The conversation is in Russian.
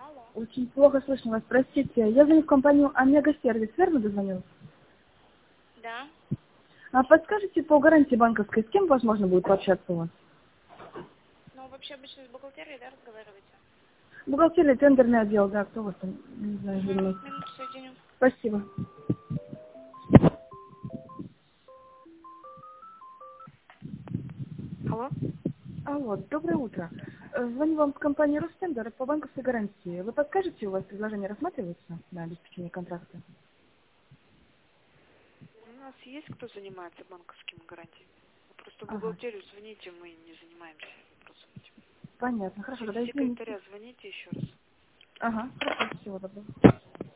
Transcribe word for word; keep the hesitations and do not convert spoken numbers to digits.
Очень плохо слышно вас, простите. Я звоню в компанию Омега Сервис, верно дозвонилась? Да. А подскажите по гарантии банковской, с кем возможно будет пообщаться у вас? Ну, вообще обычно с бухгалтерией, да, разговариваете? Бухгалтерия, тендерный отдел, да, кто у вас там, не знаю, Угу, занимается. минуту соединю. Спасибо. Алло? Алло, доброе утро. Э, Звоню вам с компании Ростендер по банковской гарантии. Вы подскажете, у вас предложение рассматривается на обеспечение контракта? У нас есть кто занимается банковскими гарантиями? Вы просто в Ага, бухгалтерию звоните, мы не занимаемся вопросом этим. понятно, хорошо, Через тогда извините. секретаря звоните еще раз. Ага, хорошо, всего доброго.